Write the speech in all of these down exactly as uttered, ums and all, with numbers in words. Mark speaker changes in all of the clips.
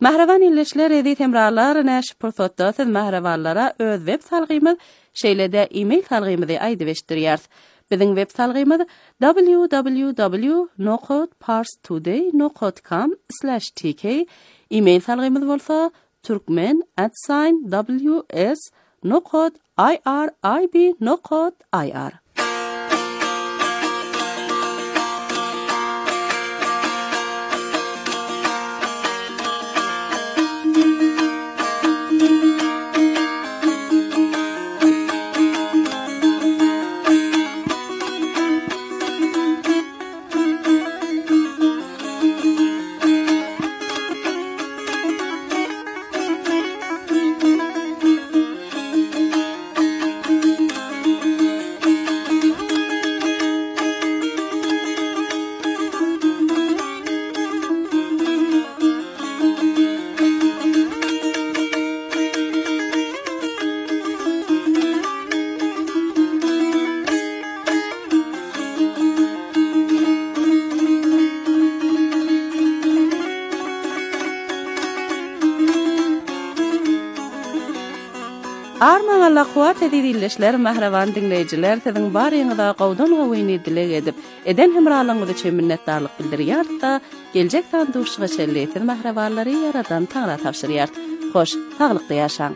Speaker 1: Mahravan illeşler edi temralar näş pursatda mahravanlara öz web salgymyz şeýlede e-mail salgymyzy aýdyp eşdirýär. Biziň web salgymyz w w w nokta parstoday nokta com slash t k. E-mail salgymyz bolsa turkmen at w s nokta i r i b nokta i r. Arman Allah kuwat edilişler mahravan dinleyijiler siziň baryňyza gowdan gowyny dilek edip eden hemralygyňyzy üçin minnetdarlyk bildirýär da geljek sandurşyga şelleýän mahrawanlary yaradan taňra tapşyrýar. Hoş, saglykda ýaşaň.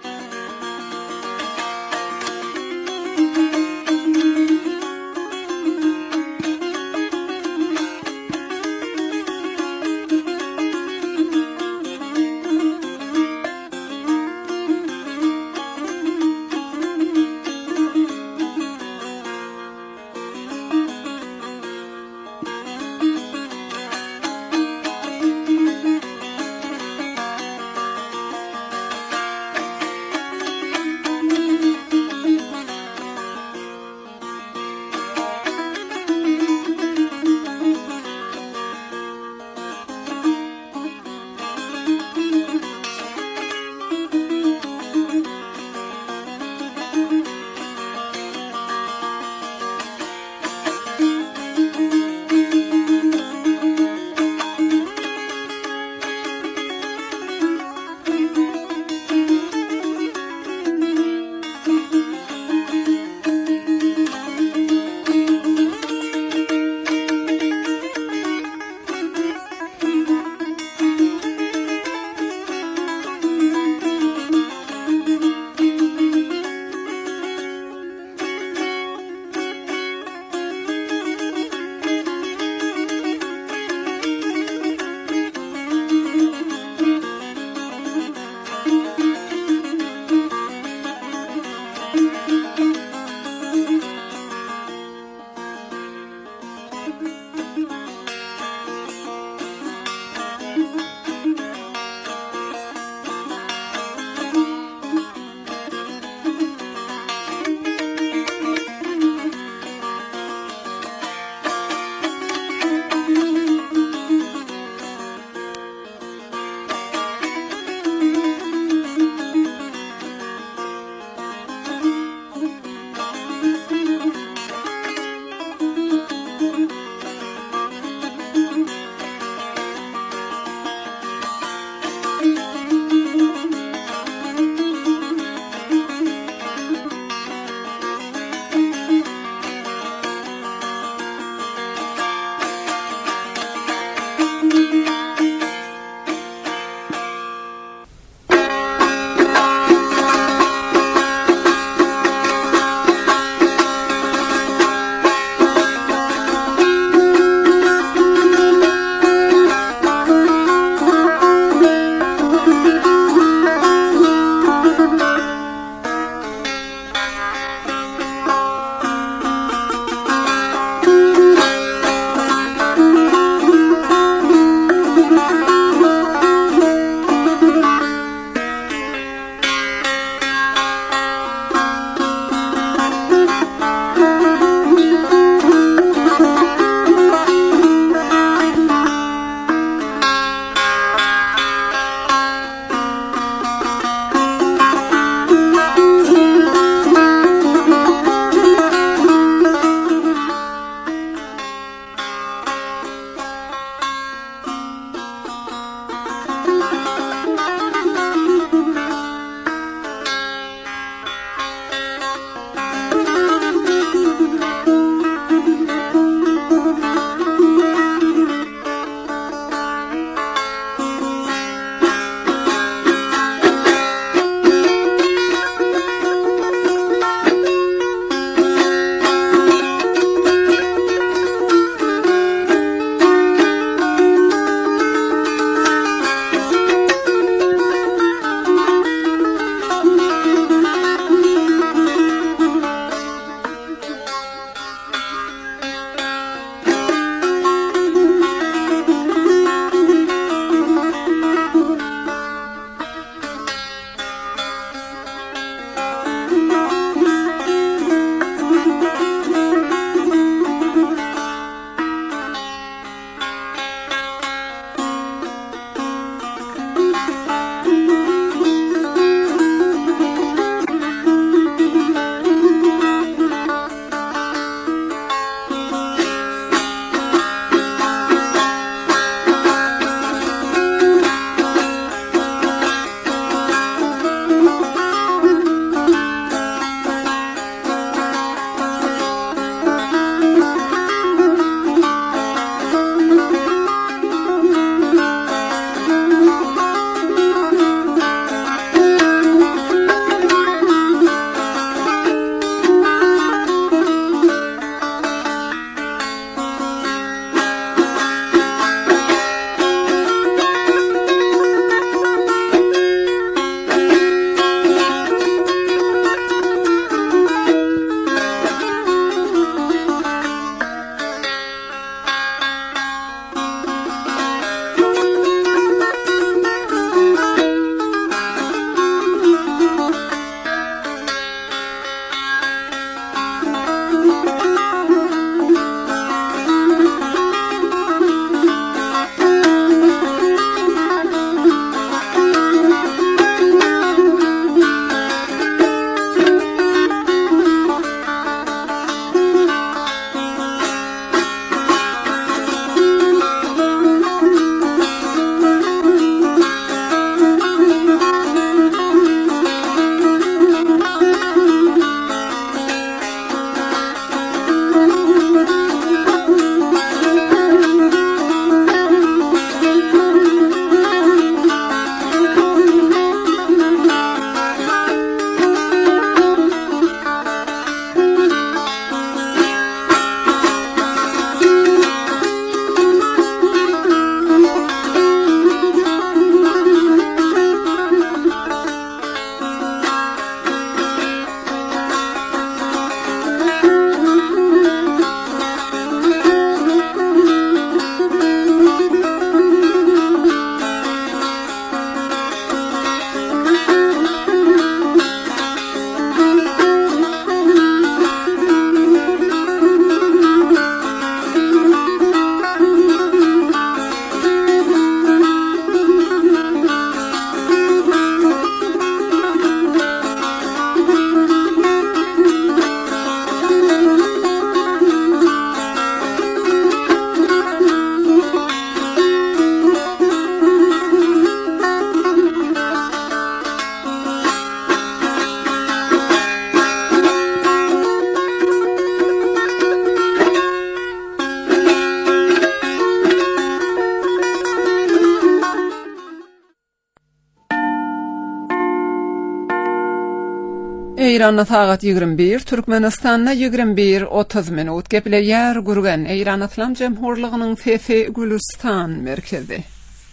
Speaker 2: İran'da saat ýigirmi bir, Türkmenistan'da ýigirmi bir otuz minut gepleýär gurgan İran Islam Jemhurlygynyň Fefe Gülistan merkezi.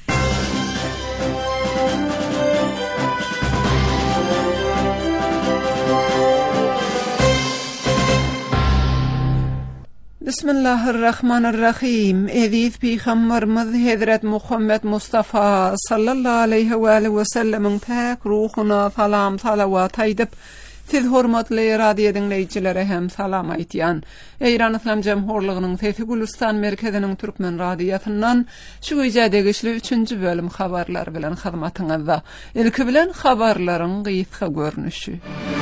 Speaker 2: Bismillahirrahmanirrahim. Eziz Peygamberimiz Hazret Muhammed Mustafa sallallahu aleyhi ve sellem'in pak ruhuna salam salavat aýdyp, siz hormatly radio dinleýijilere hem salam aýtýan. İran Islam Jemhurlygynyň Fefe Gülistan merkeziniň türkmen radiosundan şu güýjede güçlü üçünji bölüm habarlar bilen hyzmatyňyzda. Ilki bilen habarlaryň gysga görnüşi.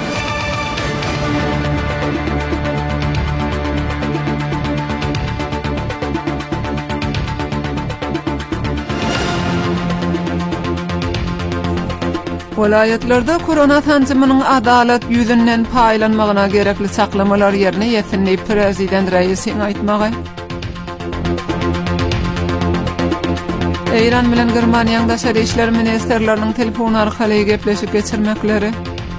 Speaker 2: Welaýetlarda korona tanjymynyň adalet ýüzünden paýlanmagyna gerekli saklamalar ýerine ýetinli prezident reisiň aýtmagy. İran bilen Germaniýanyň daşary işler ministerleriniň telefon arkaly gepleşip geçirmekleri.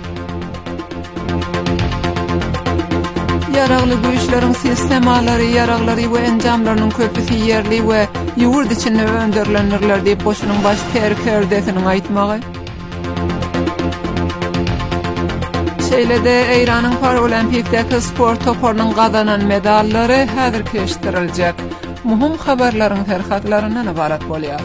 Speaker 2: Ýaragly güýçleriň sistemalary, ýaraglary we enjamlarynyň köpüsi ýerli we ýurt içinde öndürlenirler diýip boşunyň baş terkerdesiniň aýtmagy. Şeýlede İranyň Paralimpikdäki sport toparynyň gazanan medallary häzir keşdiriljek. Muhim habarlaryň terhatlaryndan ibarat bolýar.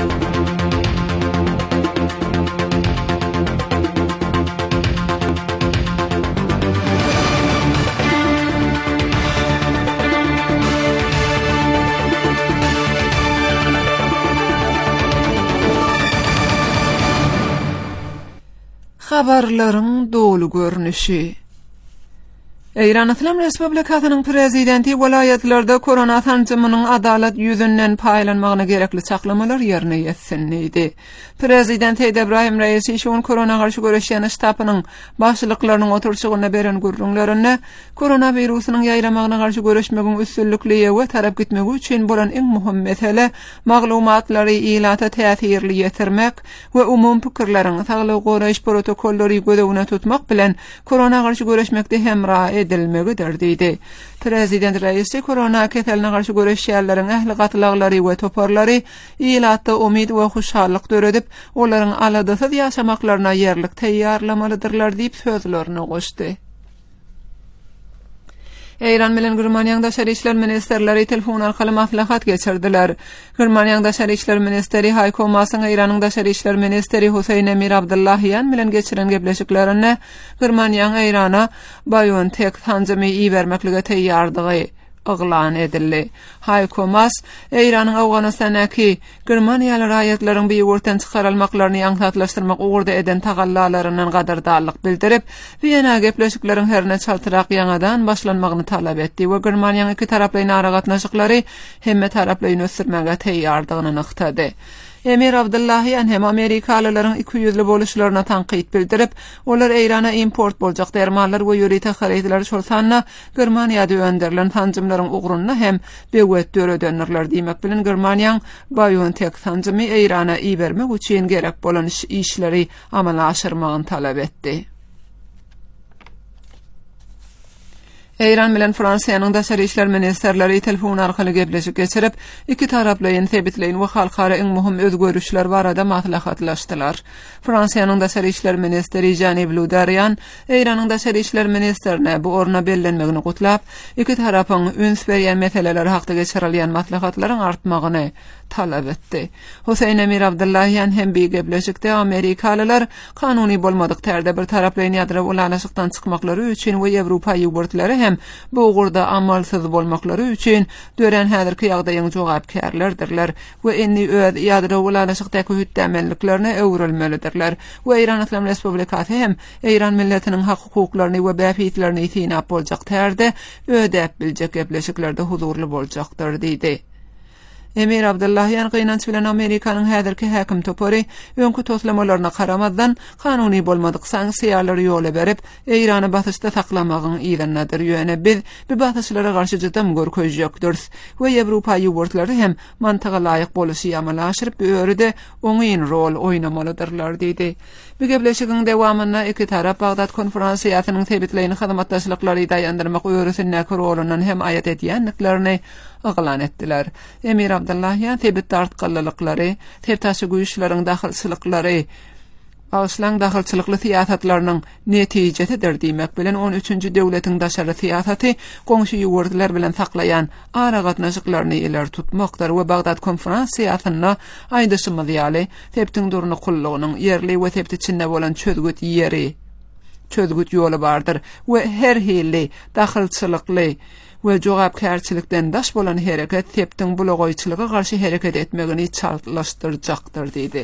Speaker 2: Habarlaryň dolu görnüşi. İran Islam Respublikasynyň prezidenti welaýetlarda korona tanjymynyň adalet ýüzünden paýlanmagyna gerekli saklamalar ýerine ýetsinlidi. Prezident Ebrahim Reisi şoň korona garşy görüşýän ştabynyň başlyklarynyň oturşygyna beren gurrunlaryny korona wirusynyň ýaýramagyna garşy görüşmegiň üstünlükli we tarap gitmegi üçin bolan iň muhim mesele maglumatlary ilata täsirli ýetirmek we umum pikirleriň saglyk goraýyş protokollary gödegine tutmak bilen korona garşy görüşmekde hemra edilmegidir diýdi. Prezident Reisi korona keseline garşy görüşýärleriň ähli gatylaglary we toparlary ilatda umid we hoşallyk döredip, olaryň aladasyz ýaşamaklaryna ýerlik teýýarlamalydyrlar diýip sözlerini goşdy. İran bilen Germaniýanyň daşary işler ministerleri telefon arkaly maslahat geçirdiler. Germaniýanyň daşary işler ministeri Heiko Maasyň İranyň daşary işler ministeri Husayn Emir Abdullahiýan bilen geçiren gepleşiklerini Germaniýanyň Irana BioNTech tanjymy iýermeklige teýýardygy oglan edildi. Heiko Maas, İranyň Awganystanyň Germaniýaly raýatlaryň bir ýurtdan çykarylmaklaryny ýaňsatlaşdyrmak ugurda eden tagallalarynyň gadardarlyk bildirip, Wiener gepleşikleriň herne çaltyrak ýangadan başlanmagyny talap etdi we Germaniýanyň iki taraply naragatnaşyklary hemme taraply ösürmäge teýýardygyny nyktady. Emir Abdullahiýan hem Amerikalylaryň iki ýüzli boluşlaryna tanqid bildirip, olar Irana import boljak dermanlar we ýöri hareketlere şolsanna Germaniýada önderilen tanjymlaryň ugrunna hem bewet döredenler diýmek bilen Germaniýanyň BioNTech tanjymy Irana iýermek üçin gerek bolan işleri amala aşyrmagyny talap etdi. İran bilen Fransiýanyň daşary işler ministerleri telefon arkaly gepleşip geçirip, iki taraplyň sebitleýin we halkara iň muhim özgörüşler barada maslahatlaşdylar. Fransiýanyň daşary işler ministeri Jean-Yves Le Drian, İranyň daşary işler ministerine bu orna bellenmegini gutlap, iki tarapyň üns berýän meseleler hakda geçirilýän maslahatlaryň artmagyny talap etdi. Husayn Emir Abdullahiýan hem bir gepleşikde Amerikalylar kanuny bolmadyk terde bir taraplyň ýadra ulanyşykdan çykmaklary üçin we Ýewropa ýurtlary hem bu ugurda amalsyz bolmaklary üçin dören häzirki ýagdaýyň jogapkärlerdirler we inni öz ýadra ulanyşykdaky hütdemelliklerine öwrülmelidirler we İran Islam Respublikasy hem İran milletiniň hak hukuklaryny we bäfitlerini ýetinap boljak terde ödäp biljek gepleşiklerde huzurly boljakdyr diýdi. Emir Abdullahyan gynanç bilen Amerikanyň häzirki häkim topary öňkü toslamalarına karamadan kanuny bolmadyk sanksiýalary ýola berip Eýrany batyşda saklamagyň ýerine ýöne biz bu batyşlara garşy jydam görköz ýokdur we Ýewropa ýurtlary hem mantyga laýyk boluşy amala aşyryp öýrede oňyn rol oýnamalydyrlar diýdi. Bu gebleşigiň dewamyna iki tarap Bagdad konferensiýasynyň tebitleýini hyzmatdaşlyklary daýandyrmak öýrüsine rolundan hem aýat edýänliklerini aglan etdiler. Emir Abdullahyan tebit tartqallylykları, tebtaşy güýçleriň dahilçylyklary, Awşlaň dahilçylykly siýasatlarynyň netijesidir diýmek bilen on üçünji döwletiň daşary siýasaty goňşy ýurtlar bilen saklaýan ara gatnaşyklaryny iler tutmakdyr we Bagdad konferensiýasyna aýdyşymy ýaly tebtiň duruny kullugynyň ýerli we tebti içinde bolan çözgüt ýeri, çözgüt ýoly bardyr we her hili dahilçylykly we jogapkärçilikden daş bolan hereket tebtiň bulogoýçylyga garşy hereket etmegini çallaşdyrjakdyr diýdi.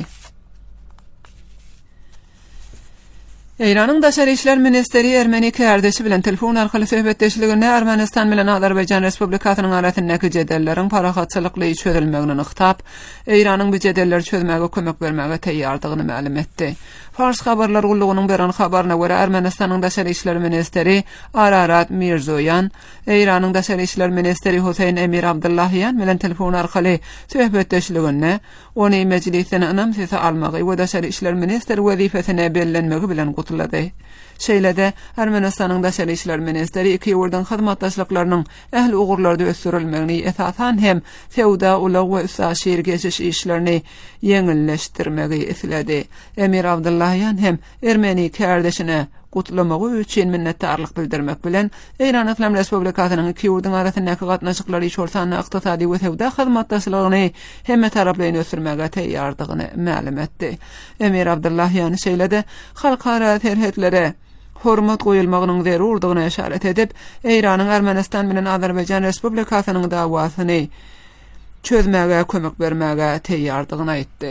Speaker 2: Eýranyň Daşary işler ministeri Ermeni kärdesi bilen telefon arkaly söhbetdeşliginde Ermenistan bilen Azerbaýjan Respublikasynyň arasyndaky jedellerin parahatçylykly çözülmegini ıhtap, Eýranyň bu jedelleri çözmäge kömek bermäge teýýardygyny ma'lum etdi. Fars habarlar gullugynyň beran habaryna görä Ermenistanyň Daşary işler ministeri Ararat Mirzoyan, Eýranyň Daşary işler ministeri Husayn Emir Abdullahyan bilen telefon arkaly söhbetdeşliginde ony meclisine anamsysa almagy we Daşary işler ministeri wezifesine bellenmegi bilen gutulady. Şeýlede Ermenistanyň Daşary işler ministeri iki ýurdyň hyzmatdaşlyklarynyň ähli ugurlarda ösürilmegini esasan hem sewda ulag we üsaşir geçiş işlerini ýeňilleşdirmegi isledi. Emir Abdullahyan hem Ermeni kärdeşine gutlamagy üçin minnetdarlyk bildirmek bilen Eýran Islam Respublikasynyň iki ýurdyň arasyndaky gatnaşyklary şortany ykdysady we sewda hyzmatdaşlygyny hemme taraplaryny ösürmäge teýýardygyny ma'lum etdi. Emir Abdullahyan şeýlede halkara terhetlere hormat goýulmagynyň zerurdygyna işaret edip, Eýranyň Ermenistan bilen Azerbaýjan Respublikasynyň dawasyny çözmäge kömek bermäge teýýardygyny aýtdy.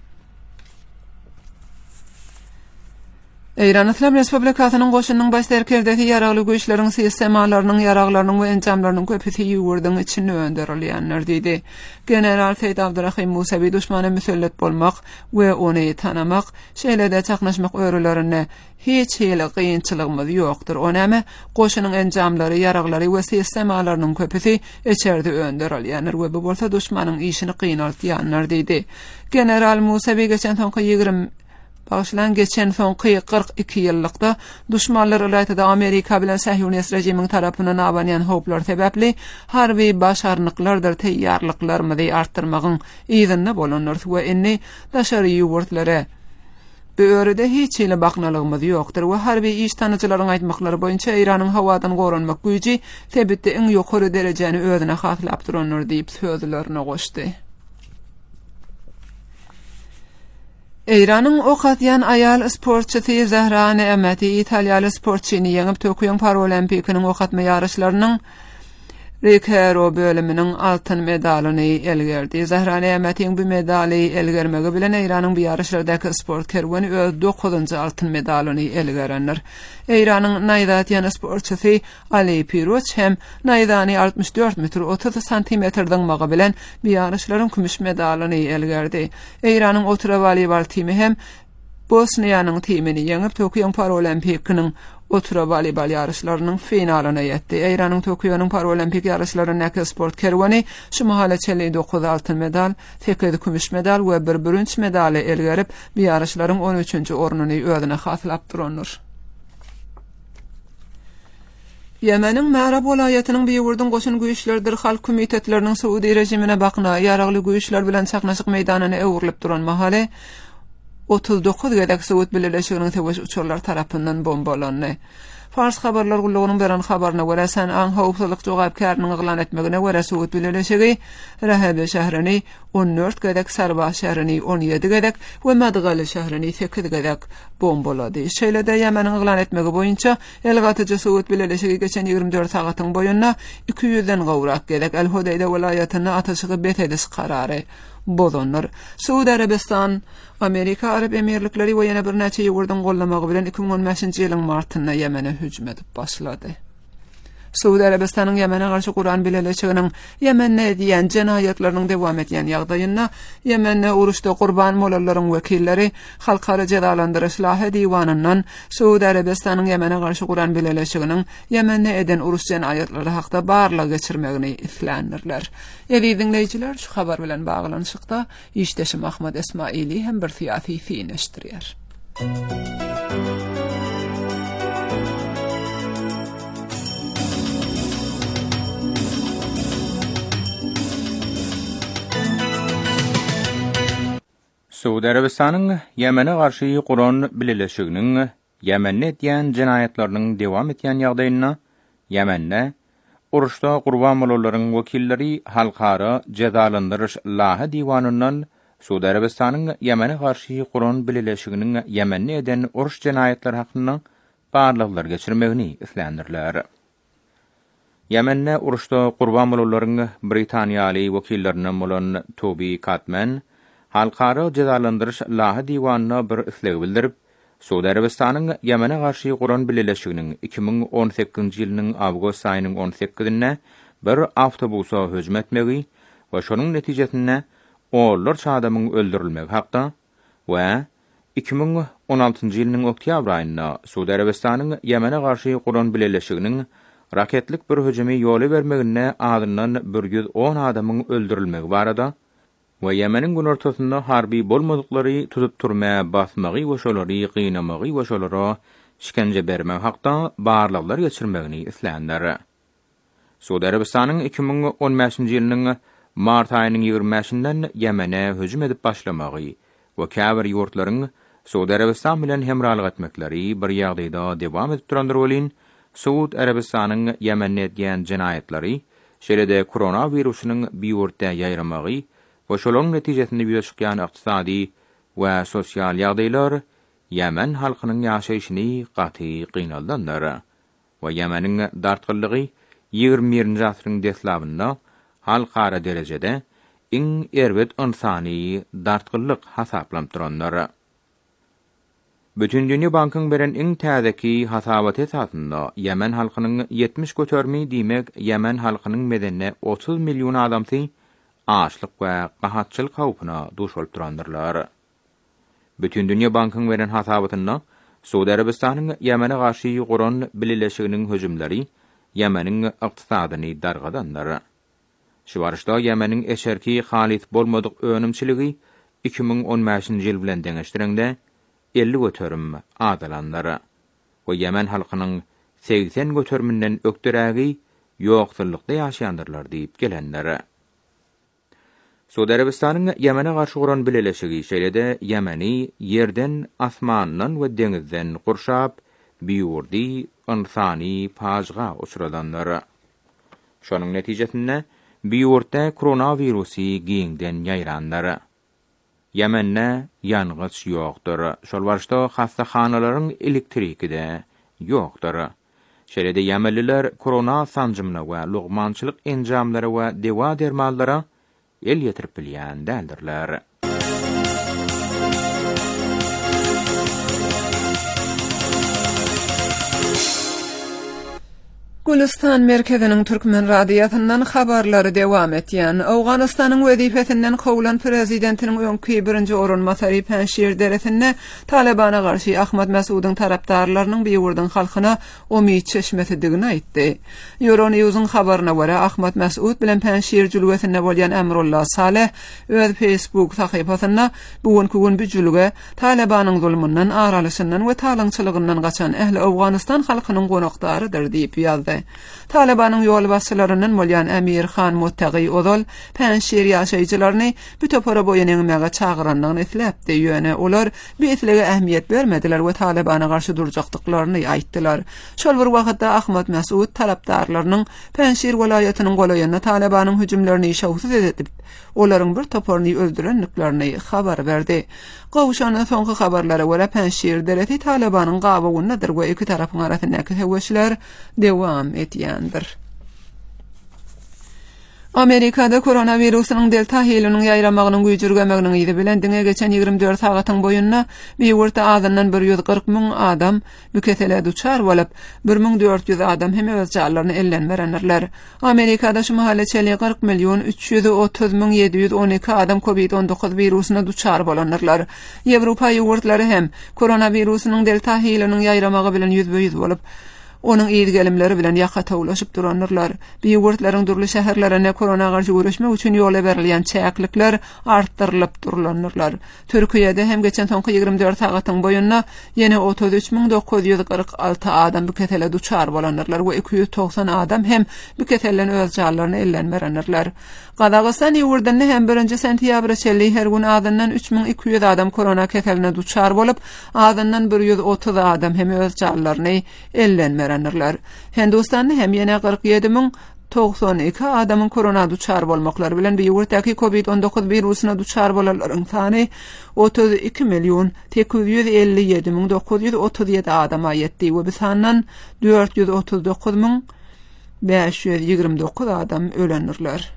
Speaker 2: Eýran Islam Respublikasynyň goşunyň baş derkerdeki ýaragly güýçleriň sistemalarynyň ýaraglarynyň we enjamlarynyň köpüsi ýurdyň içinde önderilýänler diýdi. General Seýid Abdurrahim Musavi düşmana müsellet bolmak we ony tanamak, şeýlede çaknaşmak öýrülerine hiç hili kıyınçılığımız yoktur. Onama goşunyň enjamlary, ýaraglary we sistemalarynyň köpüsi içeride önderilýänler we bu bolsa düşmanyň işini kynaltýanlar diýdi. General Musavi geçen soňky ýygrimi Başlan geçen soňky kırk iki ýyllykda düşmanlar ulaýtda Amerika bilen Sahyonist rejimiň tarapyndan abanýan howplar sebäpli harby başarnyklardyr teýýarlyklarymyzy artdyrmagyň ýygyna bolanlar we inni daşary ýurtlary bu öýrede hiç hili baknalygymyz ýokdur we harby iş tanyjylaryň aýtmaklary boýunça Eýranyň hawadan goranmak güýji sebäpde iň ýokary derejäni özüne haslap duranlar diýip sözlerini goşdy. Eýranyň okatyan ayal sportçysy Zahra Ne'meti Italiýaly sportçyny ýeňip Tokyo Paralimpikiniň okatma ýarışlarynyň rekero bölüminiň altyn medalyny elgerdi. Zahra Ne'metiň bu medaly elgermegi bilen Eýranyň bu ýarışlardaky sport kerwani öz dokuzunjy altyn medalyny elgerenler. Eýranyň naýdatyan sportçysy Ali Piroç hem naýdany altmış dört metr otuz santimetrden maga bilen bu ýarışlaryň kümüş medalyny elgerdi. Eýranyň otura volleybol timi hem Bosniýanyň timini ýeňip Tokyo Paralimpikiniň otura volleybol ýarışlarynyň finalyna ýetdi. Eýranyň Tokyo'nun Paralimpik ýarışlarynyň sport kerwani şu mahala çeli dokuz altyn medal, sekiz kümüş medal we bir bürünç medaly elgerip bu ýarışlaryň on üçünji ornuny özüne haslap duranlar. Ýemeniň Ma'rab welaýatynyň bir ýurdun goşun güýçlerdir halk komitetleriniň Suudi rejimine bakna ýaragly güýçler bilen çaknaşyk meýdanyny öwrülip duran mahaly otuz dokuz gedek Suud birleşiginiň tewaş uçurlar tarapyndan bombalandy. Fars habarlar gullugynyň beran habaryna görä sen aň howpsuzlyk jogapkarynyň eglan etmegine görä Suud birleşigi Rahebe şäherini on dört gedek, Sarbaş şäherini on ýedi gedek we Madgaly şäherini sekiz gedek bombalady. Şeýlede Ýemeniň eglan etmegi boýunça elgatyjy Suud birleşigi geçen ýygrimi dört sagatyň boýunna iki ýüzden gowrak gedek El-Hudayda welaýatyny ataşygy betedis karary bozanlar. Suudi Arabistan, Amerika Arab Emirlikleri we ýene bir näçe ýurdan gollamagy bilen iki bin on beşinji ýylyň martyna Ýemene hüjüm edip başlady. Suudi Arabistanyň Ýemene garşy Guran bileşiginiň Ýemenne edýän jenayetleriniň dowam etýän ýagdaýynda Ýemenne uruşda gurban bolalaryň wekilleri Halkara Jazalandyryş Lahy diwanyndan Suudi Arabistanyň Ýemene garşy Guran bileşiginiň Ýemenne eden uruş jenayetlери hakda barlyk geçirmegini islenirler. Ýa-da dinleýijiler şu habar bilen baglanyşykda işdeşim Ahmad Esmaili hem bir fiýaty fiýneşdirýär.
Speaker 3: Suudi Arabistanyň Ýemene garşy Guran bileşiginiň Ýemenne edýän jenayetleriniň dowam etýän ýagdaýyna Ýemenne uruşda gurban bolalaryň wekilleri Halkara Jazalandyryş Lahy diwanyndan Suudi Arabistanyň Ýemene garşy Guran bileşiginiň Ýemenne eden uruş jenayetleri hakynda barlyklar geçirmegini islendirler. Ýemenne uruşda gurban bolalaryň Britaniýaly wekillerinden bolan Toby Catman Halkara Jazalandyryş Lahy diwanyna bir isleg bildirip Suudi Arabistanyň Ýemene garşy Guran bileşiginiň iki ming on sekizinji ýylynyň awgust aýynyň on sekizinde bir awtobusa hüjüm etmegi we şonuň netijesinde onlarça adamyň öldürilmegi hakda we iki ming on altynjy ýylynyň oktyabr aýynda Suudi Arabistanyň Ýemene garşy Guran bileşiginiň raketlik bir hüjümi ýoly bermegine adyndan bir yüz on adamyň öldürilmegi barada we Ýemeniň gün ortasynda harbi bolmadyklary tutup turma, basmagy we şolary gynamagy we şolara şikence bermek hakda barlyklar geçirmegini islendir. Suudi Arabistanyň iki ming on beşinji ýylynyň mart aýynyň ýygrimi beşinden Ýemene hüjüm edip başlamagy we käbir ýurtlaryň Suudi Arabistan bilen hemralyk etmekleri bir ýagdaýda dowam edip durandyr bolyn, Suudi Arabistanyň Ýemenne edýän jenayetleri şeýle-de koronawirusynyň bir ýurtda ýaýramagy we şolaryň netijesinde ýüze çykýan ykdysady we sosial ýagdaýlar Ýemen halkynyň ýaşaýyşyny gaty gynaldandyr. We Ýemeniň dartgyllygy ýygrimi birinji asyryň deslabynda halkara derejede iň erbet insany dartgyllyk hasaplanıp durandyr. Bütün Dünýä Bankyň beren iň täzeki hasabat esasynda Ýemen halkynyň ýetmiş götermi diýmek Ýemen halkynyň medenne otuz million adamsy açlyk we gahatçylyk hawpyna duş bolup durandyrlar. Bütün Dünýä Bankyň beren hasabatynda Suudi Arabistanyň Ýemene garşy Guran bileşiginiň hüjümleri Ýemeniň ykdysadyny dargadandyr. Şu barışda Ýemeniň eşerki halis bolmadyk önümçiligi iki ming on beşinji ýyl bilen deňeşdirende elli göterim adalandyr. We Ýemen halkynyň seksen göteriminden ökderägi ýoksullukda ýaşaýandyrlar diýip gelenler. Suudi Arabistanyň Ýemene garşy Guran bileşigi şeýle-de Ýemeni ýerden, asmandan we deňizden gurşap, biýurdy, insany pajga uçuradanlar. Şonuň netijesinde biýurtda koronavirusy giňden ýaýrandyr. Ýemenne ýangys ýokdur. Şol barşda hastahanalaryň elektriki de ýokdur. Şeýle-de Ýemenliler korona sanjymyna we lugmançylyk enjamlary we dewa dermanlara el ýetirip bilýän däldirler.
Speaker 2: Gulistan merkeziniň Türkmen radiýasyndan habarlary dowam etýän. Awganystanyň wezifesinden howlan prezidentiniň öňki birinji orunmasary Panjşir deresinde Talabana garşy Ahmad Masudyň tarapdarlarynyň bir ýurdun halkyna umyt çeşmetidigini aýtdy. Euronewsyň habaryna görä Ahmad Masud bilen Panjşir jülgesinde bolýan Emrullah Saleh öz Facebook sahypasynda bugünkü gün bu jülge Talabanyň zulmyndan, aralyşyndan we talaňçylygynyň gaçan ähli Awganystan halkynyň gonakdarydyr diýip ýazdy. Talabanyň ýol başçylarynyň bolýan Emir Khan Muttaqi Ozal Panjşir ýaşaýjylaryny bu topara boýanyňmaga çagyrandygyny esläpdi. Ýöne olar bu eslege ähmiýet bermediler we Talabana garşy durjakdyklaryny aýtdylar. Şol bir wagtda Ahmad Masud tarapdarlarynyň Panjşir welaýatynyň golaýanyna Talabanyň hüjümlerini şawsuz edip olaryň bir toparyny öldürenliklerini habar berdi. Gowşanyň soňky habarlara görä Panjşir dereti Talabanyň gabawynadyr we iki tarapyň arasyndaky hewesler dewam etýändir. Amerikada koronavirusynyň delta heliniň ýaýramagynyň güýjürgemeginiň ýyly bilen diňe geçen ýygrimi dört sagatyň boýunna beýurta azyndan bir ýüz gyrk müň adam büketele duçar bolup, bir müň dört ýüz adam hem öz jarlaryny ellenmerenler. Amerikada şu mahalleçeli kırk milyon üç yüz otuz müň ýedi ýüz on iki adam kovid on dokuz virusyna duçar bolanlar. Ýewropa ýurtlary hem koronavirusynyň delta heliniň ýaýramagy bilen ýüzbe-ýüz bolup, onun ýygylimleri bilen ýakata ulaşyp duranlar. Biýurtlaryň durly şäherlerine korona garşy görüşmek üçin ýola berilýän çäklikler artdyrylyp duranlar. Türkiýede hem geçen soňky ýygrimi dört sagatyň boýunna ýene otuz üç müň dokuz ýüz kırk alty adam büketele duçar bolanlar we iki ýüz toksan adam hem büketellen öz jarlaryny ellenmerenler. Qazaqstan ýurtynda hem birinji sentýabr çelli her gün adından üç müň iki ýüz adam korona keteline duçar bolup, adından bir ýüz otuz adam hem öz jarlaryny ellenmerenler. Hindistanda hem ýene kırk ýedi müň doksan iki adamyň korona duçar bolmaklary bilen beýurtdaky kovid on dokuz virusyna duçar bolanlaryň sany otuz iki milyon sekiz ýüz elli ýedi müň dokuz ýüz otuz ýedi adama ýetdi we bu sandan dört ýüz otuz dokuz müň beş ýüz ýygrimi dokuz adam ölenler.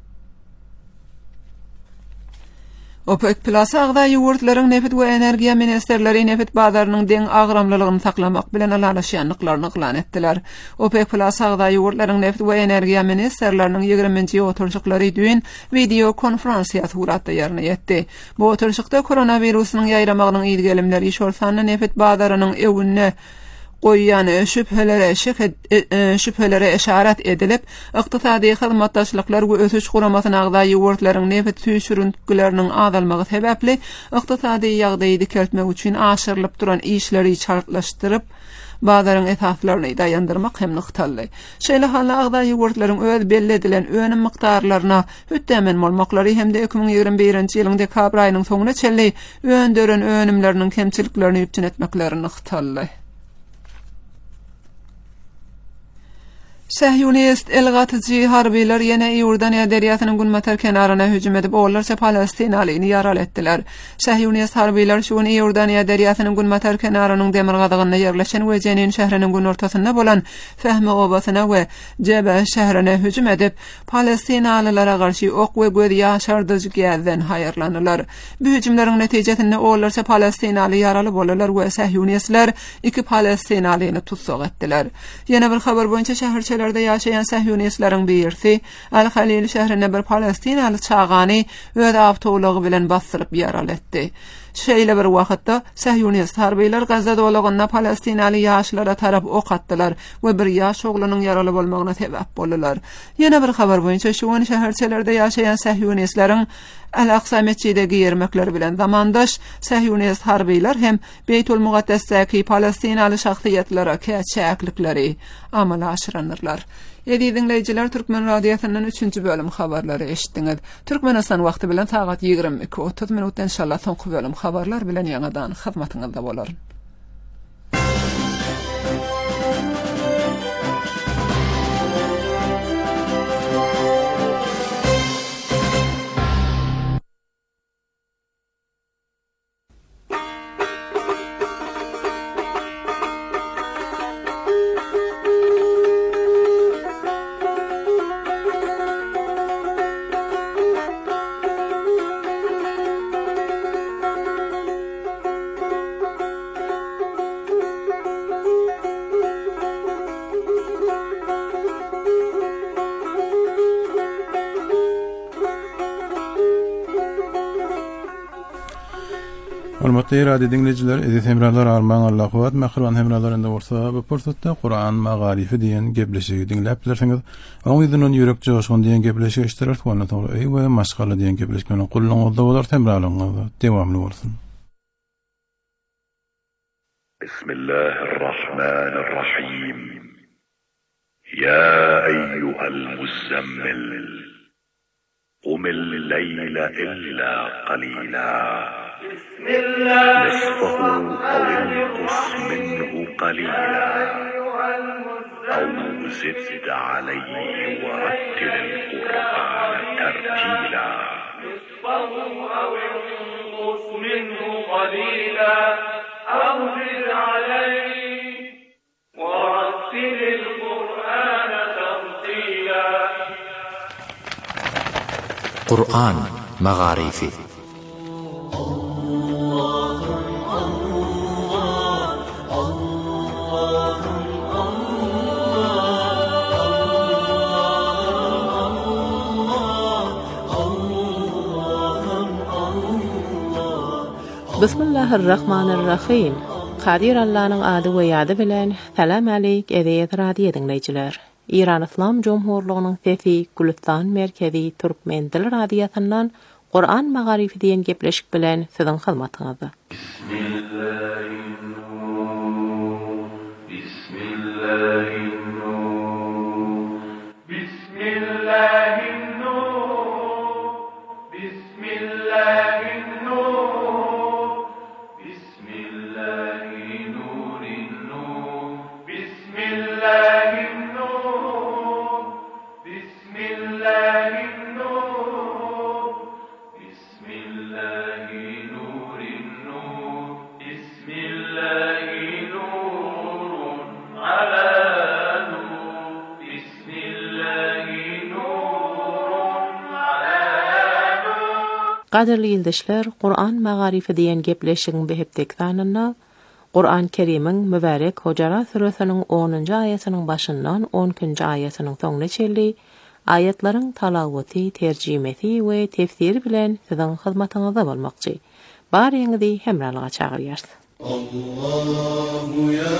Speaker 2: OPEC Plus agda ýurtlaryň neft we energiýa ministerleri neft bazarynyň deň agramlylygyny saklamak bilen alanşýanlyklaryny glan etdiler. OPEC Plus agda ýurtlaryň neft we energiýa ministerleriniň ýygrimi oturşyklary düýün video konferensiýa suratda ýerine ýetdi. Bu oturşykda koronavirusynyň ýaýramagynyň ýygylimleri şolsany neft bazarynyň ewine goýýany şüphelere şüphelere eşaret edilip, ykdysady hyzmatdaşlyklar we ösüş guramasyna agda ýurtlaryň neft süýşürüntüleriniň azalmagy sebäpli ykdysady ýagdaýy dikeltmek üçin aşyrylyp duran işleri çartlaşdyryp, bazaryň esaslaryny daýandyrmak hem nyktaly. Şeýle halla agda ýurtlaryň öz belli edilen önem miktarlaryna hütdemen bolmaklary hem de iki müň ýygrimi birinji ýylyň dekabr aýynyň soňuna çelli öndören önümleriniň kemçiliklerini ýüpçün etmekleri nyktaly. Sahyonist elgatyjy harbylar ýene Ýordaniýa derýasynyň günmeter kenaryna hüjüm edip, olarça Palestinalyny ýaral etdiler. Sahyonist harbylar şu gün Ýordaniýa derýasynyň günmeter kenarynyň demir gadygyna ýerleşen we Jenin şäheriniň gün ortasynda bolan Fehmi obasyna we Jebe şäherine hüjüm edip, Palestinalylara garşy ok we göz ýaşardyjy gäzden haýarlanýarlar. Bu hüjümleriň netijesinde olarça Palestinaly ýaraly bolarlar we Sahyonistler iki Palestinalyny tutsak etdiler. Ýene bir habar boýunça şäher da ýaşaýan Sahyonistlaryň birisi Al-Halil şäherine bir Palestinaly çağany öz awtowlugy bilen basyryp ýaral etdi. Şeýle bir wagtda Sahyonist harbylar Gazza dowlagyna Palestinaly ýaşlara tarap ok atdylar we bir ýaş oglunyň ýaraly bolmagyna sebäp boldylar. Ýene bir habar boýunça şu gün şäherçelerde ýaşaýan Sahyonistlaryň Al-Aqsa mescidegi ýermekleri bilen zamandaş Sahyonist harbylar hem Beytul Muqaddasdaky Palestinaly şahsiýetlere käçäklikleri amala aşyranyrlar. Edi dinleyijiler, Türkmen radiosynyň üçünji bölüm habarlary eşitdiňiz. Türkmenistan wagty bilen sagat ýygrimi iki otuz minutda inşallah soňky bölüm habarlar bilen ýanadan hyzmatyňyzda bolar.
Speaker 4: Hormatly radio dinleyijiler, edip hemralar arman Allah kuwat mahruan hemralarynda bolsa bu pursatda Kur'an magarifi diýen gepleşigi dinläp bilersiňiz. Oň ýüzünden ýürek joşgun diýen gepleşigi iştirak bolany togy we maşgala diýen gepleşigini gullanyňyzda bolar hemralaryňyz dewamly bolsun.
Speaker 5: Bismillahirrahmanirrahim. Ya eyyuhal muzammil qum al-leyla illa qalila. بسم الله نصفه أو انقص منه قليلا أو زد عليه ورتل القرآن ترتيلا نصفه أو انقص منه قليلا أو زد عليه ورتل القرآن ترتيلا
Speaker 6: Kur'an Magharifi.
Speaker 7: Bismillahirrahmanirrahim. Qadir Allah'ın adı we ýady bilen salam aleyk ediyet radio dinleyijiler. İran İslam Cumhurluğunyň sesi Gülistan merkezi Türkmen dil radiosundan Kur'an Magharifi diýen gepleşik bilen siziň hyzmatyňyzda.
Speaker 5: Bismillahirrahmanirrahim. Bismillahirrahmanirrahim. Bismillahirrahmanirrahim. Bismillahirrahmanirrahim.
Speaker 7: Qadirli ýyldaşlar, Kur'an Magharifi diýen gepleşigiň behepdeki sanynda Kur'an Kerim'iň mübarek Hucurat suresiniň onuncu aýatynyň başyndan on ikinji aýatynyň soňuna çeldi ayatlaryň talawaty, terjimesi we tefsiri bilen siziň hyzmatyňyzda bolmakçy. Baryňyzy hemralyga çagyrýar.
Speaker 8: Allahu ya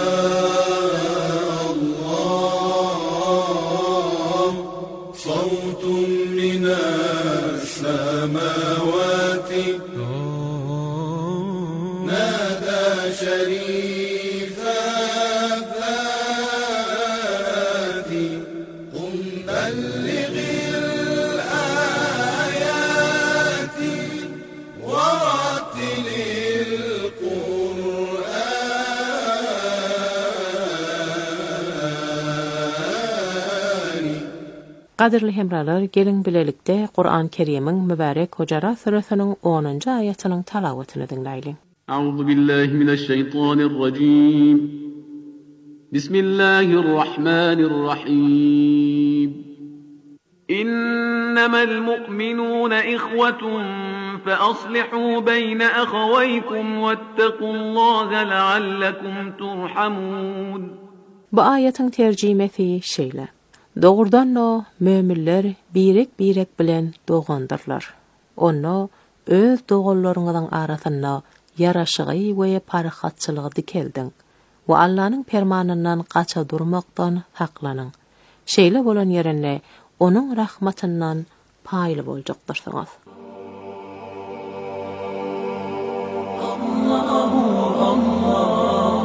Speaker 8: Allah, sawtun minas samawati nada sharifa fati qum ballighil ayati wa rattilil
Speaker 7: Qadirli hemralar, gelin bilelikde Kur'an Kerim'iň mübarek Hucurat suresiniň onuncu aýatynyň talawatyny dinleýin.
Speaker 9: Euzu billahi mineşşeytanirracim. Bismillahirrahmanirrahim. İnnemel mu'minûne ihwetun fe aslihû beyne ahawaykum vettequllâhe leallekum turhamûn.
Speaker 7: Bu aýatyň terjimesi şeýle. Doğrudan o möminler birek-birek bilen doğandırlar. Onu öz doğullarının arasında yaraşığı ve parahatçılığı dikeldiň. Ve Allah'ın permanından qaça durmaktan haqlanın. Şeýle bolan yerinde onun rahmatından paylı boljakdyrsınız. Allahu Allah.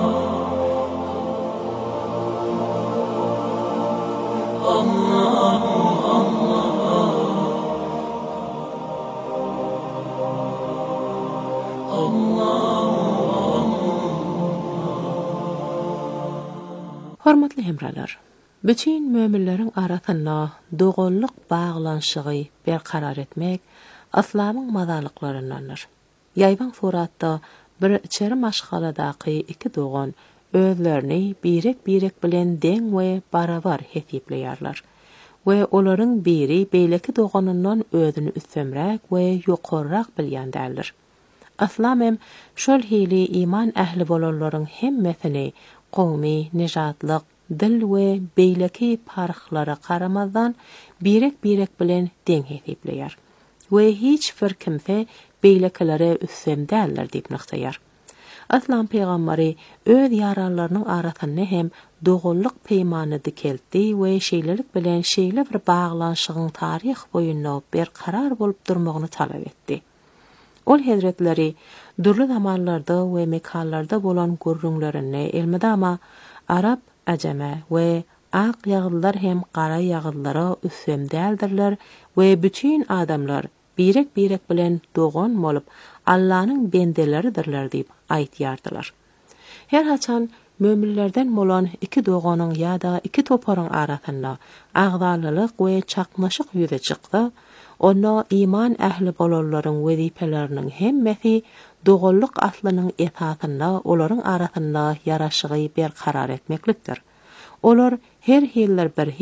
Speaker 7: Hormatly hemralar, bütün möminleriň arasynda dogullyk baglanşygy berkarar etmek İslamyň mazalyklaryndandyr. Ýaýban suratda bir içeri maşgaladaky iki dogan özlerini birek-birek bilen deň we barabar hesipleýärler. We olaryň biri beýleki doganyndan özüni üstemräk we ýokarrak bilýän däldir. İslam hem şol hili iman ähli bolanlaryň hemmesini qowmy, nejatlyk, dil we beýleki parhlara qaramazdan birek-birek bilen deň hesipleýär. We hiç bir kimse beýlekilere üssem däldir diýip nyktaýar. İslam peýgamberi öz ýaralarynyň arasynda hem dogullyk peýmany dikeldi we şeýlelik bilen şeýle bir baglanşygyň taryh boýunda berkarar bolup durmagyny talap etdi. Ol hazretleri durly zamanlarda we mekanlarda bolan görüňlerini elmedama Arap, Ajame we ak ýaglylar hem qara ýaglylara üssem däldirler we bütün adamlar birek-birek bilen dogan bolup Allah'ın bendeleridirler diýip aýtýardylar. Her haçan möminlerden bolan iki doganyň ýa-da iki toparyň arasynda agdalylyk we çakmaşyk ýüze çykdy. Onda iman ähli bolanlaryň wezipeleriniň hemmesi dogullyk aslynyň esasynda olaryň arasynda yaraşygy berkarar etmeklikdir. Olar her hiller bir hil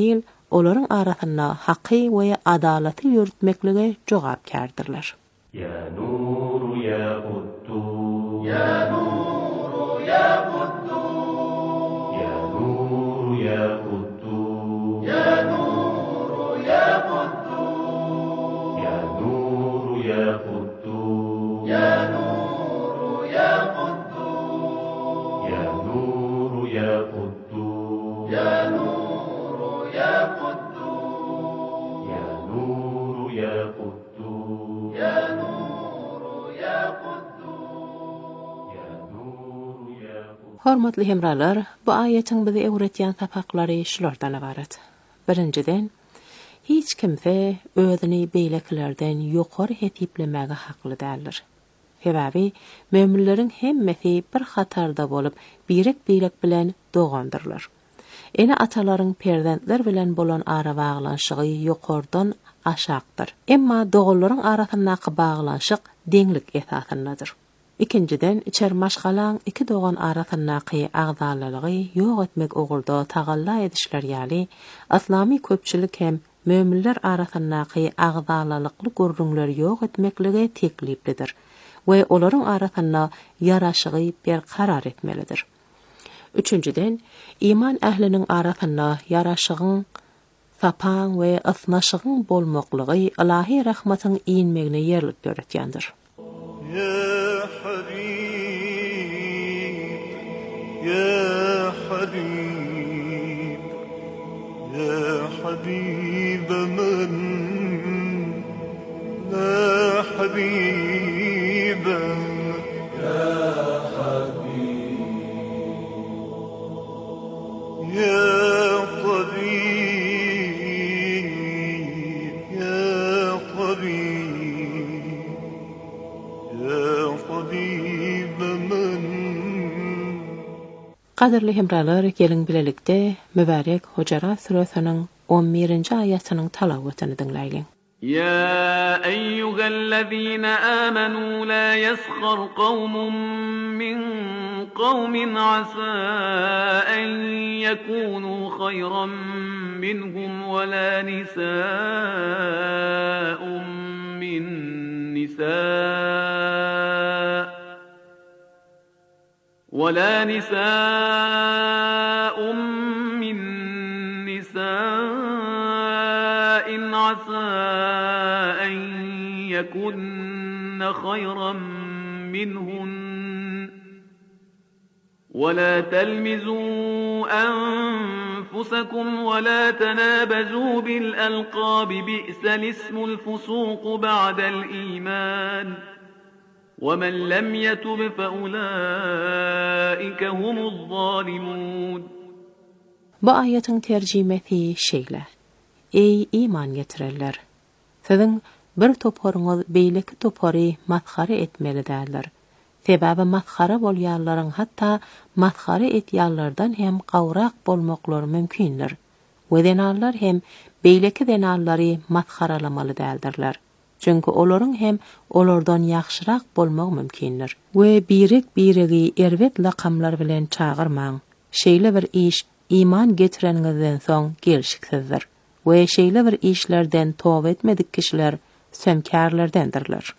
Speaker 7: olaryň arasyna haky we adalaty ýürütmekligi jogapkardyrlar.
Speaker 5: Ya nuru ya quddu ya nuru ya quddu ya nuru ya quddu ya nuru ya quddu ya nuru ya quddu ya nuru ya quddu ya nuru ya quddu ya nuru ya quddu ya nuru ya quddu ya
Speaker 7: Hormatly hemralar, bu aýatyň bizi öwretýän sapaklary şulardan ibaret. Birinciden, hiç kimse özüni beýleklerden ýokary hetiplemege hakly däldir. Sebäbi, möminleriň hemmesi bir hatarda bolup, birek beýlek bilen dogandyrlar. Ene atalaryň perzentler bilen bolan ara baglanşygy ýokardan aşakdyr. Emma dogularyň arasyndaky baglanşyk deňlik esasyndadyr. İkinciden, içer maşgalan iki dogan arasyndaky agzalalygy ýok etmek ogulda tagalla edişler ýaly, aslamy köpçülik hem möminler arasyndaky agzalalykly görnüňleri ýok etmekligi tekliplidir we olaryň arasynda ýaraşygy berkarar etmelidir. Üçünciden, iman ähliniň arasynda ýaraşygyň sapan we asnaşygyň bolmaklygy Allahy rahmatyň iňmegine ýerlik göretýändir.
Speaker 8: يا حبيب يا حبيب يا حبيب من لا حبيب يا حبيب يا طبيب يا طبيب يا طبيب من
Speaker 7: Qadirli hemralar, gelin bilelikde Mübarek Hujurat Suresining on birinji aýatynyň talawatyny dinleýin.
Speaker 9: يا أيها الذين آمنوا لا يسخر قوم من قوم عسى أن يكونوا خيرا منهم ولا نساء من نساء ولا نساء من نساء عسى أن يكن خيرا منهن ولا تلمزوا أنفسكم ولا تنابزوا بالألقاب بئس الاسم الفسوق بعد الإيمان ومن لم يتب فأولئك هم الظالمون.
Speaker 7: Bu aýatyň terjimesi şeýle: Ey iman getirenler! Siziň bir toparyňyz beýleki topary mazhara etmeli däldir. Sebäbi mazhara bolýanlaryň hatda mazhara etýänlerden hem gawrak bolmaklary mümkindir. We denallar hem beýleki denallary mazharalamaly däldirler. Çünki olaryň hem olardan ýaxşyrak bolmak mümkindir. We birek biregi erwet lakamlar bilen çağırmaň. Şeýle bir iş iman getirenizden soň gelşiksizdir. We şeýle bir işlerden tawba etmedik kişiler sömkärlerdendirler.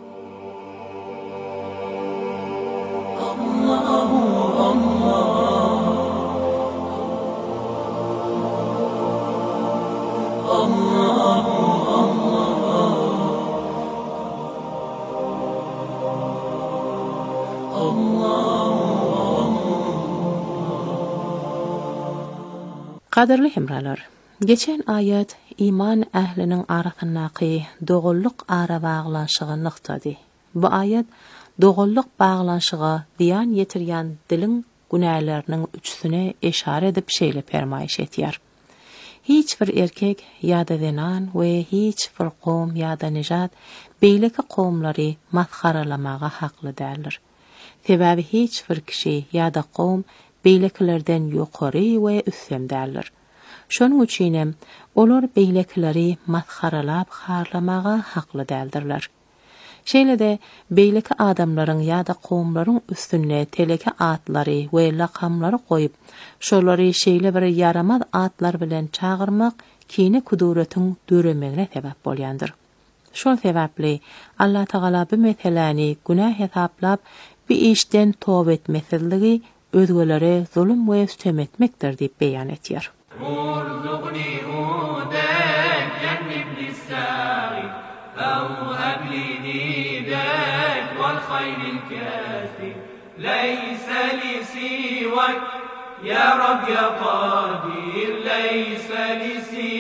Speaker 7: Qadirli hemralar, geçen ayet iman ähliniň arasyndaky dogullyk ara baglanşygyny nykdady. Bu ayet dogullyk baglanşyga diýan ýetirýän diliň günäleriniň üçsüne eşare edip şeýle permaýyş etýär. Hiç bir erkek ýa-da zenan we hiç bir gowm ýa-da nejat beýleki gowmlary mazharalamaga hakly däldir. Sebäbi hiç bir kişi ýa-da gowm beýleklerden ýokary we üstün däldir. Şonuň üçin olar beýlekleri mazharalap harlamaga hakly däldirler. Şeýle de beýleki adamlaryň ýa-da gowmlaryň üstüne teleke atlary we lakamlary goýup, şolary şeýle bir yaramaz atlar bilen çağırmak kine kuduretin döremegine sebep bolyandyr. Şol sebäpli Allah Taala bu meseleni günah hesaplap bir işten tövbe etmeseligi özgelere zulüm we üstem etmekdir diýip beýan etýär.
Speaker 5: ارزقني هداك جنبني الساغي فوهب لي ديداك والخير الكافي ليس لي سواك يا رب يا قدير ليس لي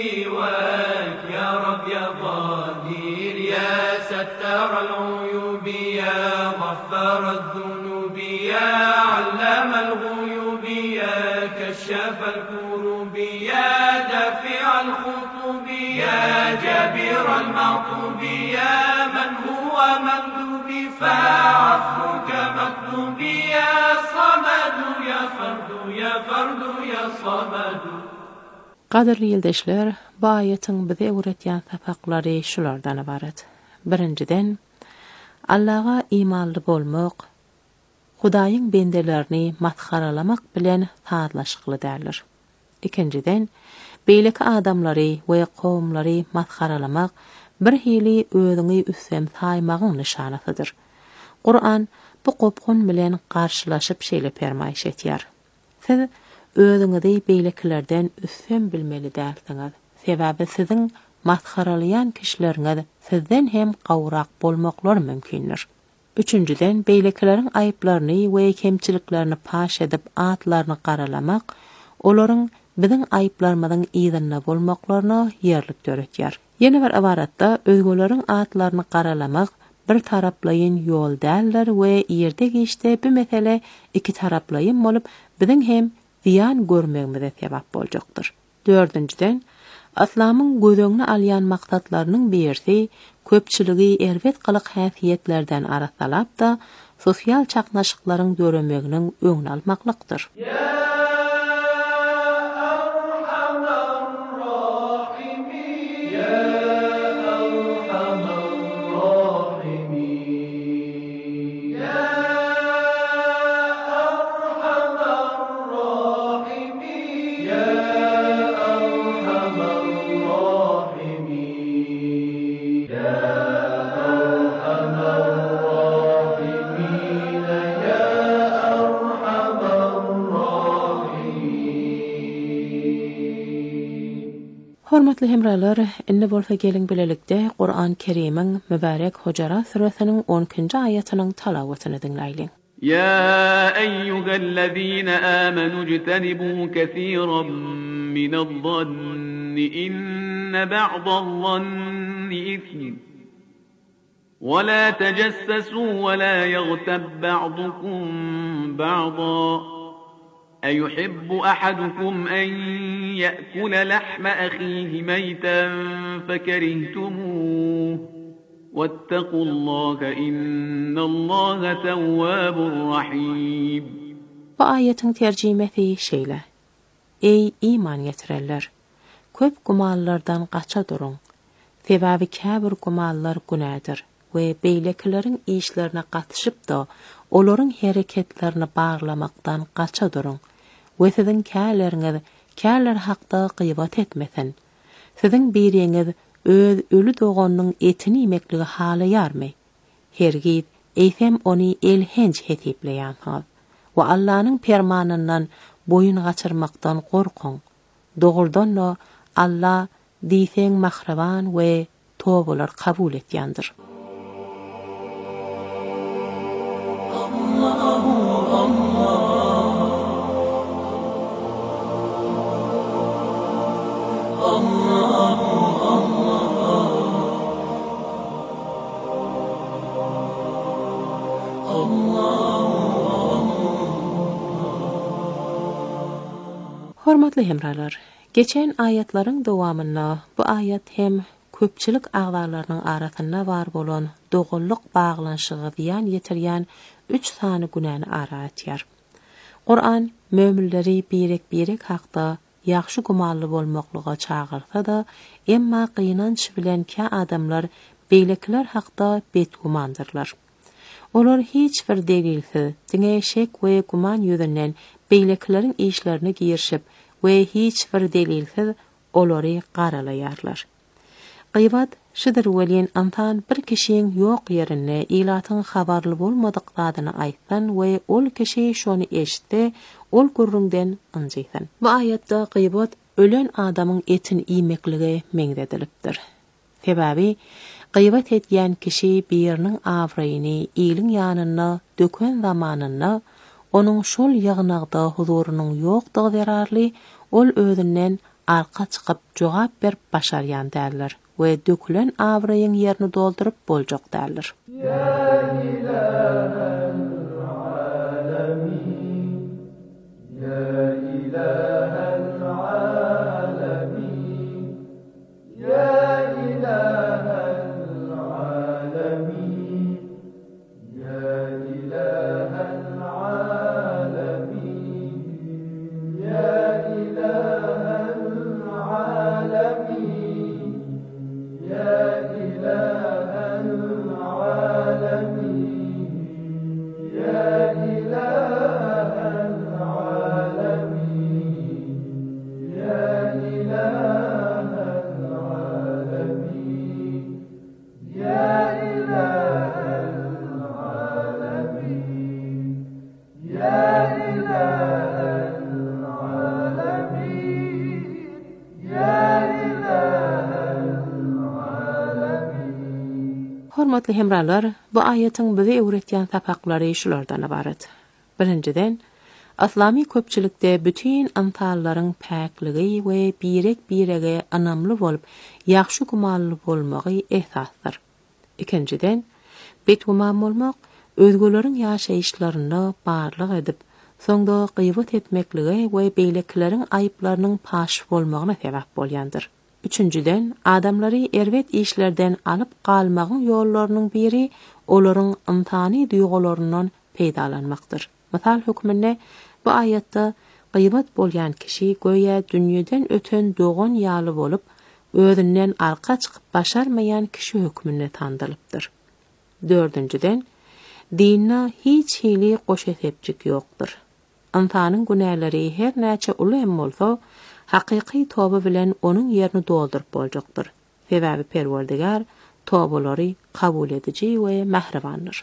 Speaker 5: سواك يا رب يا قدير يا ستار العيوب يا غفار الذنوب يا علام الغيوب يا كشاف الكروب يا دافع الخطوب يا جابر المعطوب يا من هو مندوب فعفوك مطلوب يا صمد يا فرد يا فرد يا صمد.
Speaker 7: Qadirli ýyldaşlar, bu aýatyň bize öwretýän sapaklary şulardan ibaret. Birinciden, Allah'a imanly bolmak, Hudaýyň bendelerini maskaralamak bilen taadlaşykly dälir. İkinciden, beýleki adamlary we kowmlary maskaralamak bir hili özüňi üssem saýmagyň nişanasydyr. Kur'an bu gopgun bilen garşylaşyp şeýle permaýş etýär. Siz özüňizi beýlekilerden üssem bilmeli dälsiňiz. Sebäbi siziň maskaralayan kişileriňiz sizden hem gawrak bolmaklar mümkindir. Üçüncüden, beýlekilerin aýyplaryny we kemçiliklerini paş edip atlaryny garalamak, olaryň biziň aýyplarymyzyň ýerinde bolmaklaryny ýerlik göretýär. Ýene bir awaratda özgeleriň atlaryny garalamak bir taraplayın ýol däldir we ýerde geçde bu mesele iki taraplayın bolup biziň hem ziyan görmegimize sebäp boljakdyr. Dördüncüden, Islamyň gözeňini alýan maksatlarynyň birisi köpçüligi erwet gylyk häsiýetlerden arasalap da sosial çaknaşyklaryň döremeginiň öňüni almaklykdyr. Hormatly hemralar, indi bolsa gelin bilelikde Qur'an Kerim'in mübarek Hucurat suresiniň on ikinji aýatynyň talawatyny dinleýin.
Speaker 9: يا أيها الذين آمنوا اجتنبوا كثيرا من الظن إن بعض الظن إثم ولا تجسسوا ولا يغتب بعضكم بعضا أيحب أحدكم أن يأكل لحم أخيه ميتا فكرهتموه واتقوا الله إن الله تواب رحيم.
Speaker 7: Bu ayetin tercümesi şeýle: Ey iman getirenler, köp gumallardan gaça durun. Sebäbi käbir gumallar günädir we beýlekileriň işlerine gatyşyp da olaryň hereketlerini bağlamakdan gaça durun. We siziň käleriňiz käler hakda gıýbat etmesin. Siziň biriňiz öz ölü doganyň etini yemekligi halaýarmy? Hergit eýsem ony elhenç hetipleýän. Wa Allah'ın permanından boyun gaçırmaktan korkun. Doğrudan Allah diýsen mahraban ve tövbeler kabul etýändir. Allahu Allah Allahu Hormatly hemralar, geçen ayetlaryň dowamyna bu ayet hem köpçülik agzalarynyň arasynda bar bolan dogullyk baglanşygy diýen ýetirýän üç sany günäni araýatýar. Qur'an möminleri birek-birek hakda ýaxşy gumanly bolmaklyga çagyrsa da, emma gynanç bilen kä adamlar beýlekler hakda betgumandyrlar. Olar hiç bir delilsiz, diňeşek we guman ýüzünden beýlekleriň işlerini girişip we hiç bir delilsiz olary garalayarlar. Gıybat şıdır welin antan bir kişiň ýok ýerine ilatyň habarly bolmadyklaryny aýtsan we ol kişi şonu eşitdi, ol gurrundan anjysan. Bu aýatda gıybat ölen adamyň etini iýmekligi meňzedilipdir. Sebäbi gıybat etýän kişi biriniň awraýyny ýylyň ýanyna dökün zamanyna onuň şol ýagnagda huzurunyň ýokdygy berarly, ol özünden arka çykyp jogap berip başarýan däldir we dökülen awraýyň ýerini doldurup boljak däldir. Hormatly hemralar, bu aýatyň bize öwretýän sapaklary şulardan ibaret. Birinciden, islami köpçülikde bütün antallaryň päkligi we birek birege anamly bolup, ýaxşy gumanly bolmagy esasdyr. Ikinciden, betguman bolmak özgeleriň ýaşaýyşlaryny barlyk edip, soňda gıybat etmekligi we beýlekleriň aýyplarynyň paş bolmagyna sebäp bolýandyr. Üçüncüden, adamları erwet işlerden alıp galmagyň ýollarynyň biri olaryň ymtany duýgularyndan peýdalanmakdyr. Misal hökmünde bu aýatda gıybat bolýan kişi goýa dünýeden öten dogan ýaly bolup, özünden arka çykyp başarmayan kişi hökmünde tandylypdyr. Dördüncüden, dinne hiç hili goşetepjik ýokdur. Ymtanyň günäleri her näçe uly hem bolsa, haqiqi toba bilen onun yerini doldurup boljakdyr. Sebäbi Perwerdigar tobalary kabul edici we mehribandyr.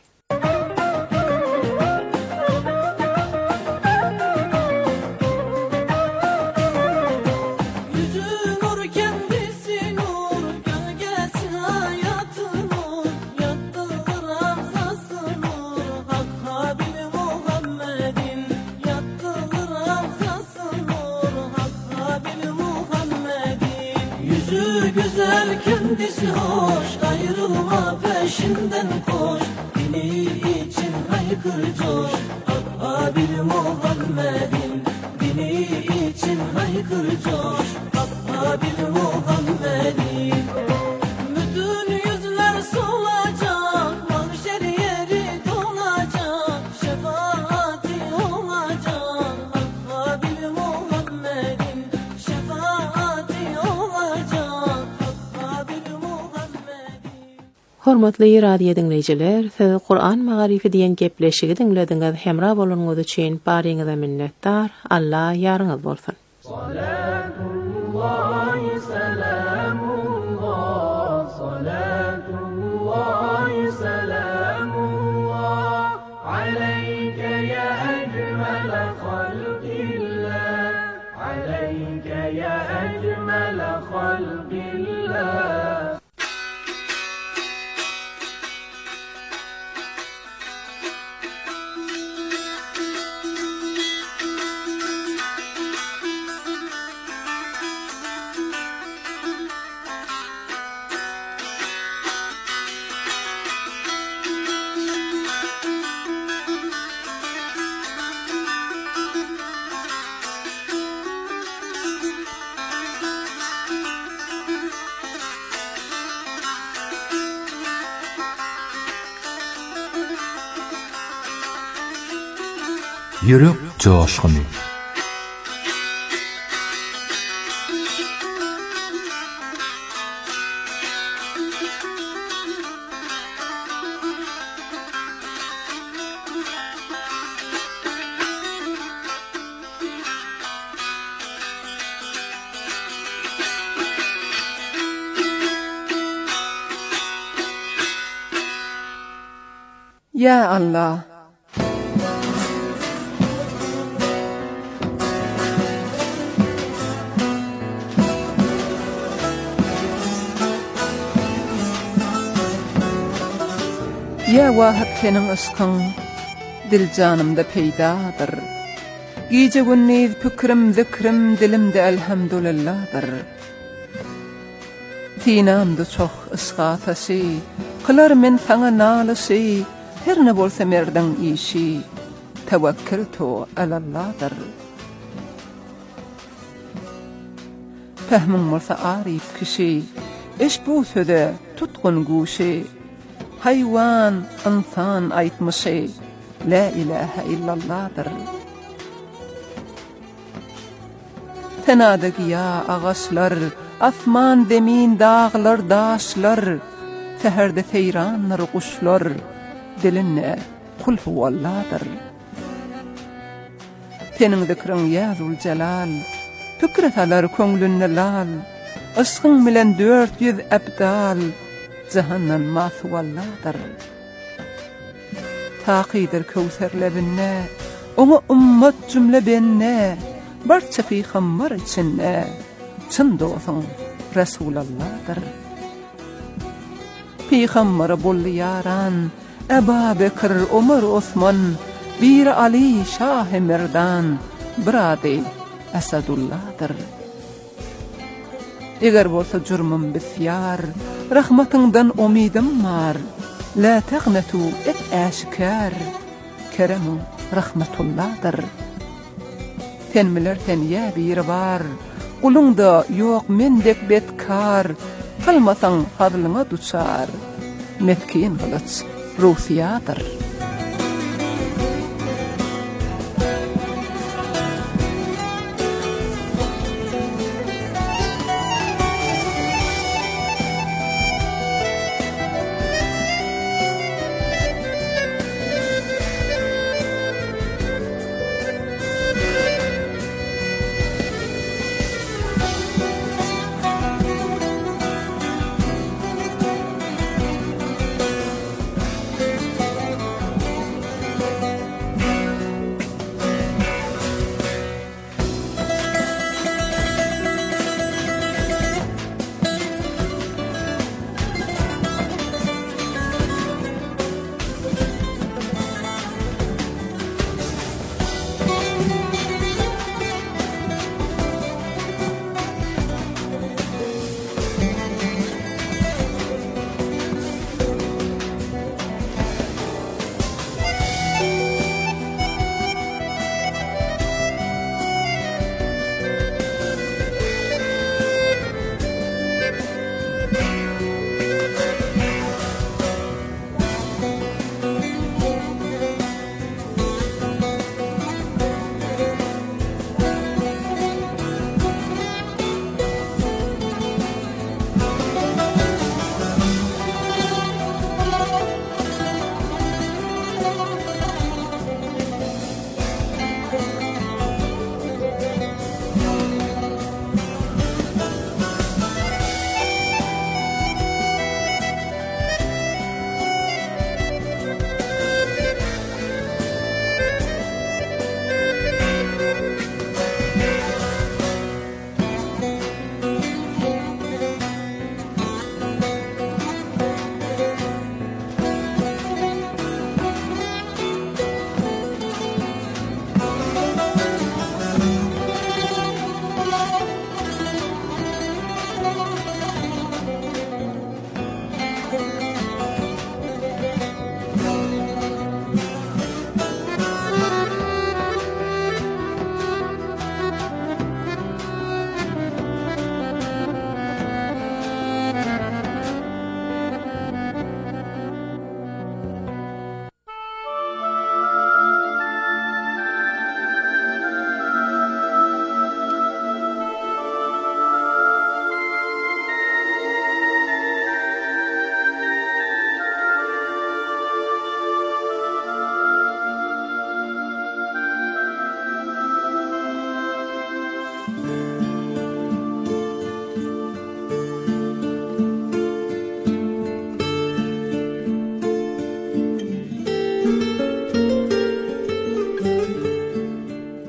Speaker 10: Kendisi hoş, ayrılma peşinden koş. Dini için haykır coş, Abbil Muhammed'in. Dini için haykır coş, Abbil Muhammed'in. Bütün yüzler solacak, mahşer yeri dolacak, şefaati olacak, Abbil Muhammed'in. Şefaati olacak.
Speaker 7: Hormatly radio dinleyijiler, siz Qur'an magarifi diýen gepleşigi dinlediňiz. Hemra bolanyňyz üçin baryňyza minnetdar. Allah ýaryňyz bolsun.
Speaker 5: Salatullahi salamullah, salatullahi salamullah, aleyke ya ecmel halqillah, aleyke ya ecmel halqillah.
Speaker 6: Yürek coşkuny.
Speaker 2: Ya Allah, ya wahab senin ışkın dil canımda peydadır. Gece günniz pükrim zikrim dilimde elhamdülillahdır. Tinamda çok ışqa taşı, kılar men sana nalışı, her ne bolsa merdan işi, tevekkültu alallahdır. Fehmin bolsa arif kişi, eş bu söde tutgun guşi, hayvan, insan aytmışı, la ilahe illallahdır. Tenadaki ya ağaçlar, asman demin dağlar daşlar, seherde seyranlar kuşlar, dilinne kul huvallahdır. Senin zikrin ya Zülcelal, fikretalar könglünne lal, ışkın bilen dört yüz ebdal, cehennem masuwallahdır. Taqidir kevserlebinne, onu ummat cümle benne, barça peygamber içinne, çın dostun Resulallah'dır. Peygamber bolli yaran, Ebu Bekir, Ömer, Osman, bir Ali, Şah-ı Merdan, biradi Esadullah'dır. Eger bolsa jurmum bisyar, rahmatından umidim var, la tagnetu et aşikar, keremun rahmetullah'dır. Sen bilersen ya bir var, kulunda yok mendek betkar, kalmasan fadlına duçar, metkin kılıç ruhiyadır.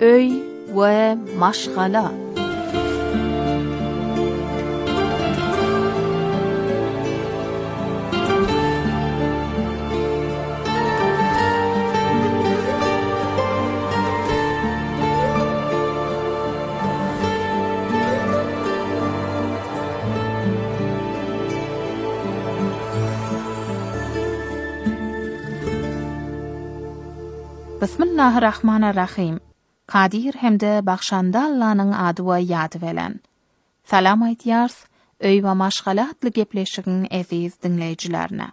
Speaker 7: Öy we maşgala. Bismillahirrahmanirrahim. Kadir hemde bakşanda Allah'ın adı ve yadı velen. Salam aytiyars, öy ve maşgalatlı gepleşigin aziz dinleyicilerine.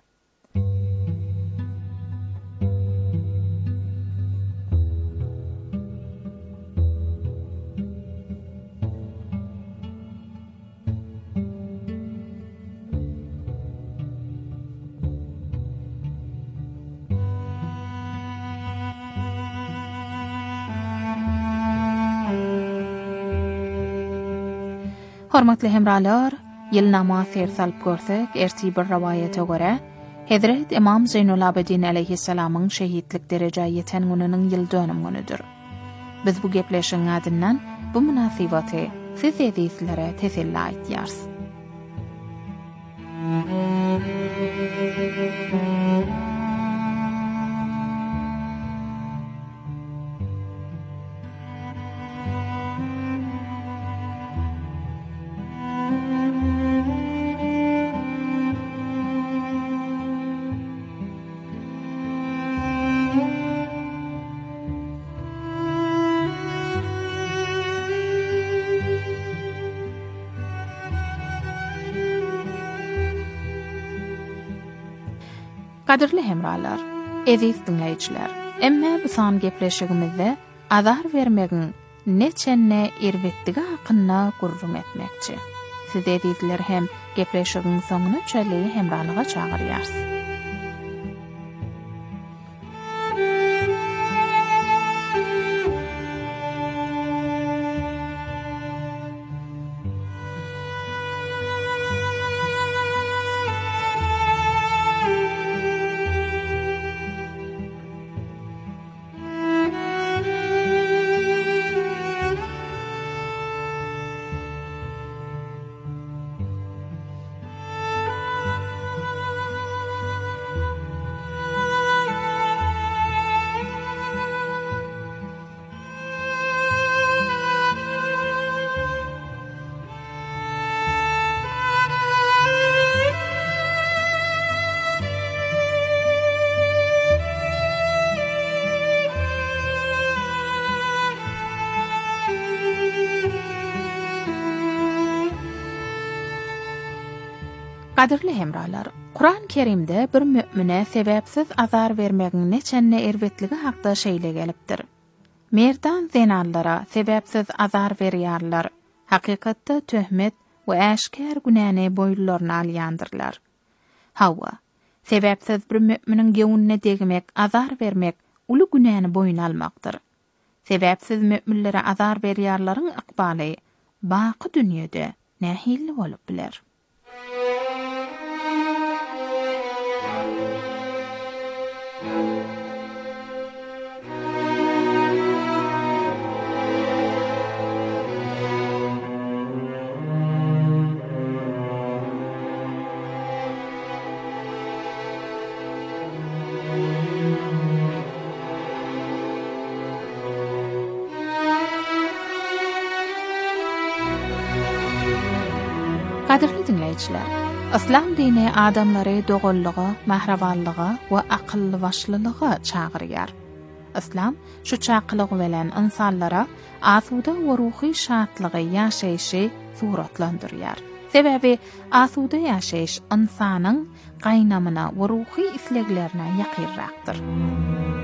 Speaker 7: Hormatly hemralar, ýylnama sersalp görsek, erti bir rawayete göre, Hazret İmam Zeynul Abidin aleyhisselamyň şehitlik derejä ýeten gününiň ýyl dönüm günüdür. Biz bu gepleşiň adından bu munasabaty siz edizlere teselli aýtýars. Kadirli hemralar, eziz dinleyiciler, emme bu san gepleşigimizde azar vermegin neçenne irvetdigi hakkında gurrum etmekçi. Siz edizler hem gepleşigin soňuna çöleyi hemralyga çağırýars. Kadirli hemralar, Kur'an-ı Kerimde bir mümine sebepsiz azar vermegin neçenne erbetligi hakda şeýle gelipdir. Merdan zenallara sebepsiz azar berýärler. Hakykatda töhmet we äşkär günäne boýunlaryny alýandyrlar. Hawa, sebepsiz bir müminiň gewünne degmek, azar vermek, uly günäni boyun almakdyr. Sebepsiz müminlere azar berýärlaryň ykbaly baky dünýede nähilli bolup biler. Kadirli dinleyiciler, İslam dini adamları doğulluğa, mahravanlığa ve akıllı başlılığa çağırıyar. İslam şu çaqlıq velen insanlara asuda ve ruhi şatlığı yaşayışı suratlandırıyar. Sebebi asuda yaşayış insanın qaynamına ve ruhi isleglerine yakirraktır.